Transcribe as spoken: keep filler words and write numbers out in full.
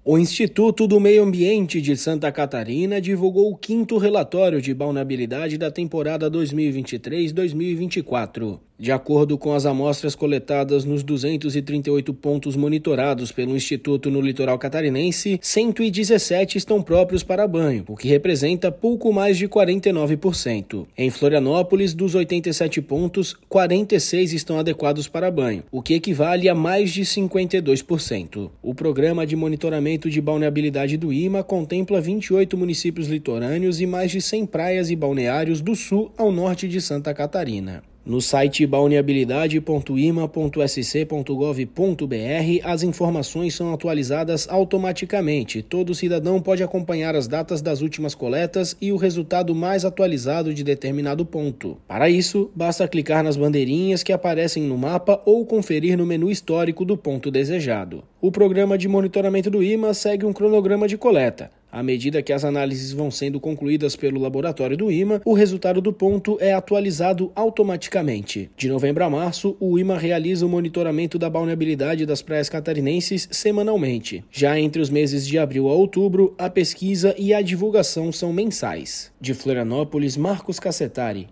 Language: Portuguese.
O Instituto do Meio Ambiente de Santa Catarina divulgou o quinto relatório de balneabilidade da temporada dois mil e vinte e três dois mil e vinte e quatro. De acordo com as amostras coletadas nos duzentos e trinta e oito pontos monitorados pelo Instituto no litoral catarinense, cento e dezessete estão próprios para banho, o que representa pouco mais de quarenta e nove por cento. Em Florianópolis, dos oitenta e sete pontos, quarenta e seis estão adequados para banho, o que equivale a mais de cinquenta e dois por cento. O programa de monitoramento de balneabilidade do I M A contempla vinte e oito municípios litorâneos e mais de cem praias e balneários do sul ao norte de Santa Catarina. No site balneabilidade ponto i m a ponto s c ponto gov ponto b r, as informações são atualizadas automaticamente. Todo cidadão pode acompanhar as datas das últimas coletas e o resultado mais atualizado de determinado ponto. Para isso, basta clicar nas bandeirinhas que aparecem no mapa ou conferir no menu histórico do ponto desejado. O programa de monitoramento do I M A segue um cronograma de coleta. À medida que as análises vão sendo concluídas pelo laboratório do I M A, o resultado do ponto é atualizado automaticamente. De novembro a março, o I M A realiza o monitoramento da balneabilidade das praias catarinenses semanalmente. Já entre os meses de abril a outubro, a pesquisa e a divulgação são mensais. De Florianópolis, Marcos Cassetari.